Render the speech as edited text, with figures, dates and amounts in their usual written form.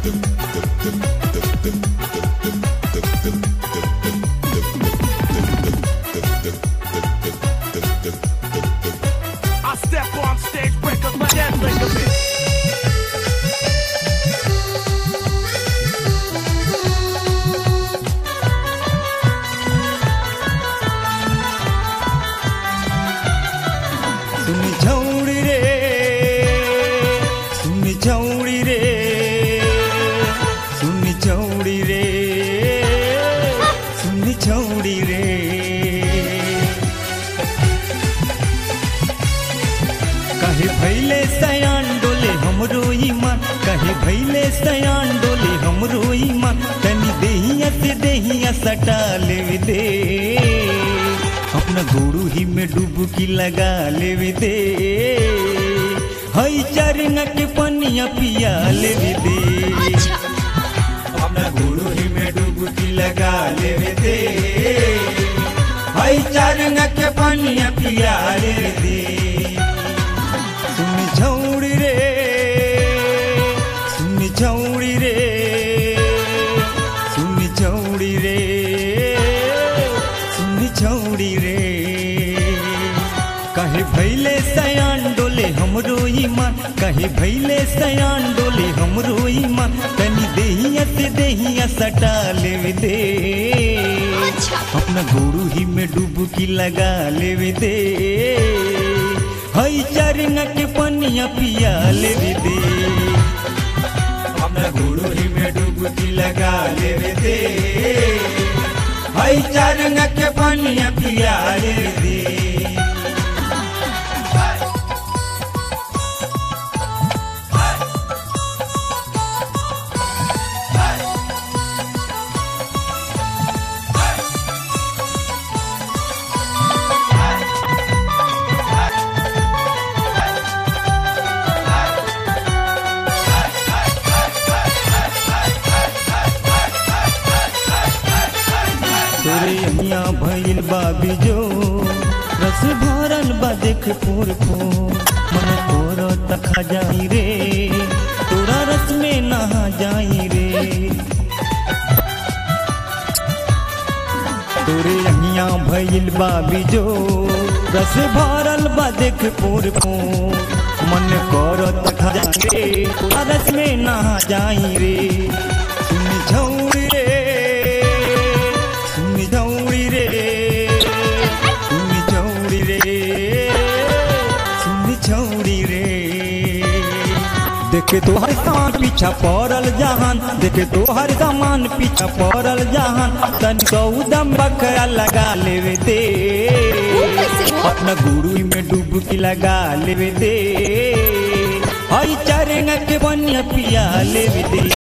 I step on stage, break up my head, break a bit. सुनी छौड़ी रे, सुनी छौड़ी रे, सुनी छौड़ी रे, सुनी छौड़ी रे। कहे भैले सयान डोले हमरो ईमान, कहे भैले सयान डोले हमरो ईमान, तनी देहिया से देहिया सटा लेवे दे, अपना गोरू ही में डुबकी लगा लेवे दे, हई चरंगा के पनिया पिया लेवे दे, अपना गोरू ही में डुबकी लगा लेवे दे, हई चरंगा के पनिया पिया लेवे दे। सुनी छौड़ी रे, सुनी छौड़ी रे, सुनी छौड़ी रे, सुनी छौड़ी रे। कहे भैले सयान डोले हमरो ईमान, कहे भैले सयान डोले हमरो ईमान, तनी देहिया से देहिया सटा लेवे दे, अपना गोरू ही में डुबकी लगा लेवे दे, हई चरंगा के पनिया पिया लेवे दे, अपना गोरू ही में डुबकी लगा लेवे दे, हई चरंगा के पनिया पिया लेवे दे। तोरे अमिया भइल बाबी जो रस भरल बा देख पोर पोर, मन तोरा तखा जाई रे, तोरा रस में नहा जाई रे। तोरे अमिया भइल बाबी जो रस भरल बा देख पोर पोर, मन तोरा तखा जाई रे, तोरा रस में नहा जाई रे। सुनी छौड़ी रे, सुनी छौड़ी रे, सुनी छौड़ी रे, सुनी छौड़ी रे। देखे तो हर सामान पीछा पड़ल जहान, देखे तो हर सामान पीछा पड़ल जहान, तन कौदम बकरा लगा लेवे दे, अपना गुरु में डुबकी लगा लेवे दे, हई चरंगा के बनिया पिया लेवे दे।